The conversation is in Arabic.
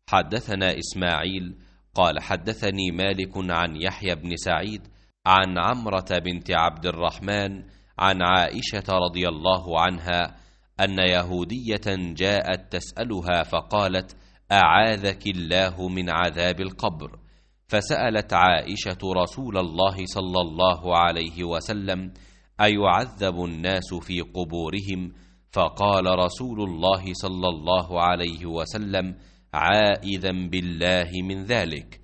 حدثنا إسماعيل قال حدثني مالك عن يحيى بن سعيد عن عمرة بنت عبد الرحمن عن عائشة رضي الله عنها أن يهودية جاءت تسألها فقالت: أعاذك الله من عذاب القبر. فسألت عائشة رسول الله صلى الله عليه وسلم: أيعذب الناس في قبورهم؟ فقال رسول الله صلى الله عليه وسلم: عائذا بالله من ذلك.